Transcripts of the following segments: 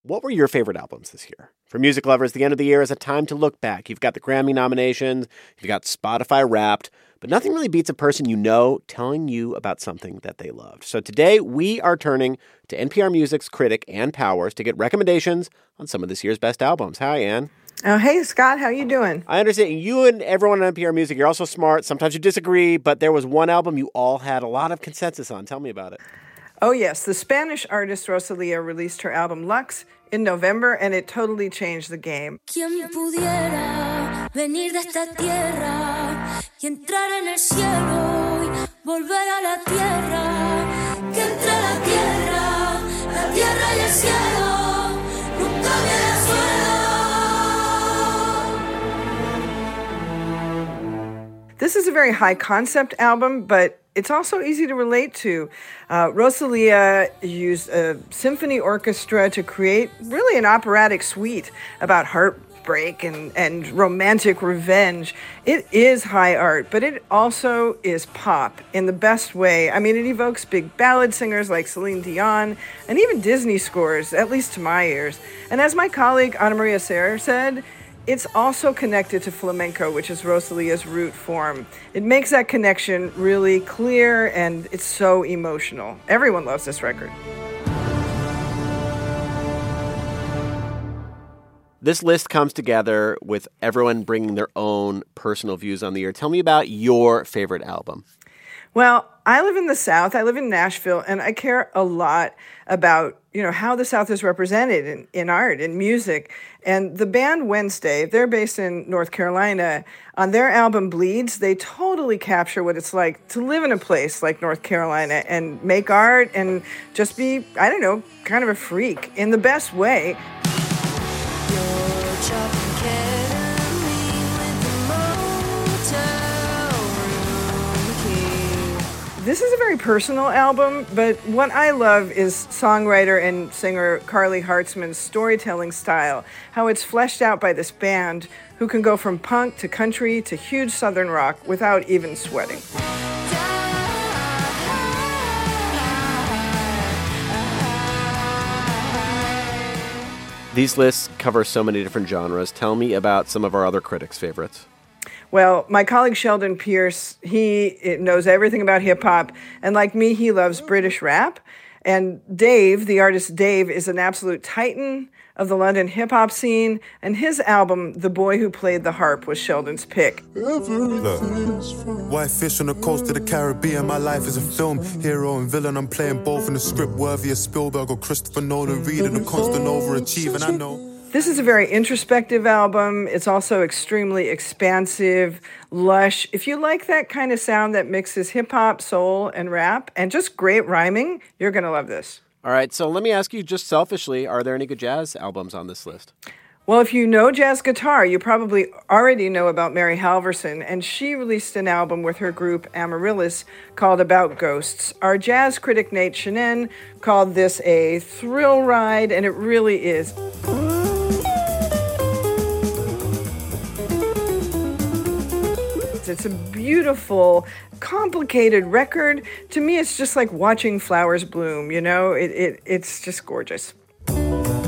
What were your favorite albums this year? For music lovers, the end of the year is a time to look back. You've got the Grammy nominations, you've got Spotify Wrapped, but nothing really beats a person you know telling you about something that they loved. So today, we are turning to NPR Music's critic, Ann Powers, to get recommendations on some of this year's best albums. Hi, Ann. Oh, hey, Scott. How you doing? I understand you and everyone on NPR Music, you're also smart. Sometimes you disagree, but there was one album you all had a lot of consensus on. Tell me about it. Oh, yes. The Spanish artist Rosalía released her album Lux in November, and it totally changed the game. ¿Quién pudiera venir de esta tierra y entrar en el cielo y volver a la tierra? Que entre la tierra y el cielo nunca viene suelo. This is a very high concept album, but it's also easy to relate to. Rosalía used a symphony orchestra to create really an operatic suite about heartbreak and romantic revenge. It is high art, but it also is pop in the best way. I mean, it evokes big ballad singers like Celine Dion and even Disney scores, at least to my ears. And as my colleague Ana Maria Serra said, it's also connected to flamenco, which is Rosalía's root form. It makes that connection really clear, and it's so emotional. Everyone loves this record. This list comes together with everyone bringing their own personal views on the year. Tell me about your favorite album. Well, I live in the South. I live in Nashville, and I care a lot about, how the South is represented in art, in music. And the band Wednesday, they're based in North Carolina. On their album Bleeds, they totally capture what it's like to live in a place like North Carolina and make art and just be, kind of a freak in the best way. This is a very personal album, but what I love is songwriter and singer Carly Hartzman's storytelling style, how it's fleshed out by this band who can go from punk to country to huge Southern rock without even sweating. These lists cover so many different genres. Tell me about some of our other critics' favorites. Well, my colleague Sheldon Pierce, he knows everything about hip-hop, and like me, he loves British rap. And Dave, the artist Dave, is an absolute titan of the London hip-hop scene, and his album, The Boy Who Played the Harp, was Sheldon's pick. Look, white fish on the coast of the Caribbean, my life is a film. Hero and villain, I'm playing both in a script worthy of Spielberg or Christopher Nolan, reading a constant overachieving, I know. This is a very introspective album. It's also extremely expansive, lush. If you like that kind of sound that mixes hip-hop, soul, and rap, and just great rhyming, you're going to love this. All right, so let me ask you just selfishly, are there any good jazz albums on this list? Well, if you know jazz guitar, you probably already know about Mary Halvorson, and she released an album with her group Amaryllis called About Ghosts. Our jazz critic Nate Shenin called this a thrill ride, and it really is. It's a beautiful, complicated record. To me, it's just like watching flowers bloom, It's just gorgeous. All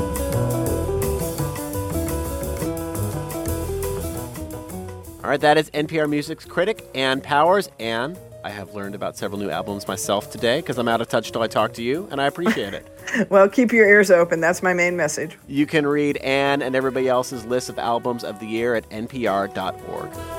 right, that is NPR Music's critic, Ann Powers. Ann, I have learned about several new albums myself today because I'm out of touch till I talk to you, and I appreciate it. Well, keep your ears open. That's my main message. You can read Ann and everybody else's list of albums of the year at npr.org.